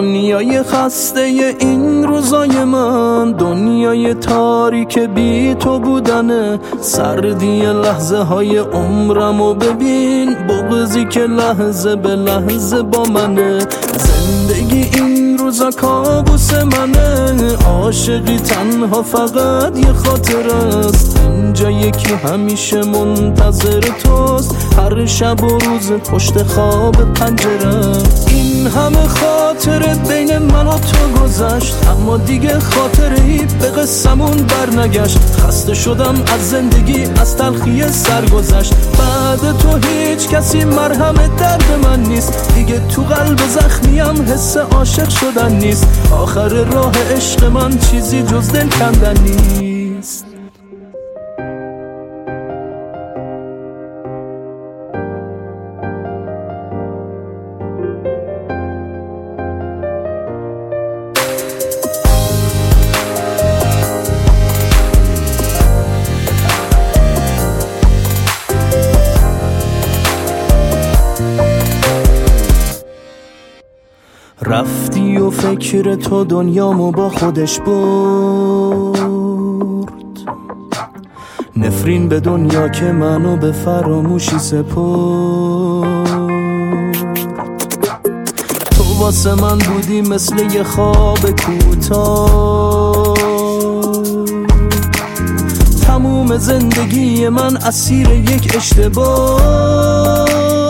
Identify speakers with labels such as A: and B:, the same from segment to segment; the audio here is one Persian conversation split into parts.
A: دنیای خسته این روزای من، دنیای تاریک بی تو بودنه. سردی لحظه های عمرمو ببین، بغضی که لحظه به لحظه با منه. زندگی این روزا کابوس منه، عاشقی تنها فقط یه خاطر است. اینجا یکی همیشه منتظر توست، هر شب و روز پشت خواب پنجره. این همه خاطره بین من و تو گذشت، اما دیگه خاطره‌ای به قصمون برنگشت. خسته شدم از زندگی، از تلخی سرگذشت. بعد تو هیچ کسی مرهم درد من نیست، دیگه تو قلب زخمیم حس عاشق شدن نیست. آخر راه عشق من چیزی جز دل کندن نیست. رفتی و فکر تو دنیامو با خودش برد، نفرین به دنیا که منو به فراموشی سپرد. تو واسه من بودی مثل یه خواب کوتاه، تموم زندگی من اسیر یک اشتباه.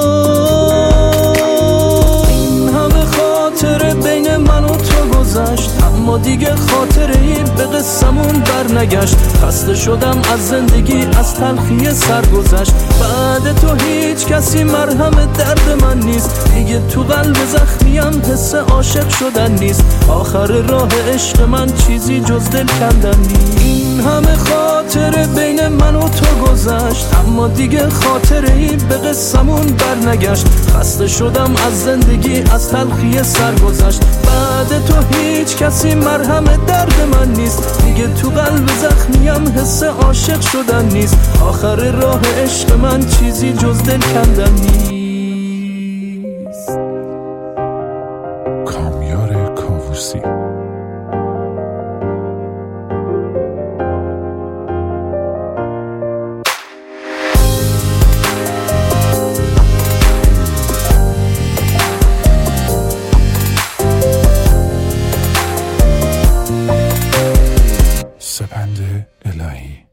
A: بین من و تو گذشت، اما دیگه خاطره‌ای به قصمون برنگشت. خسته شدم از زندگی، از تلخی سرگذشت. بعد تو هیچ کسی مرهم درد من نیست، دیگه تو قلب زخمیم حس عاشق شدن نیست. آخر راه عشق من چیزی جز دل کندن نیست. این همه خاطره بین من و تو گذشت، اما دیگه خاطره‌ای به قصمون برنگشت. خسته شدم از زندگی، از تلخی سرگذشت. بعد تو هیچ کسی مرهم درد من نیست، دیگه تو قلب زخمیم حس عاشق شدن نیست. آخر راه عشق من چیزی جز دل کندن نیست.
B: کامیار کاووسی. سپند الهی.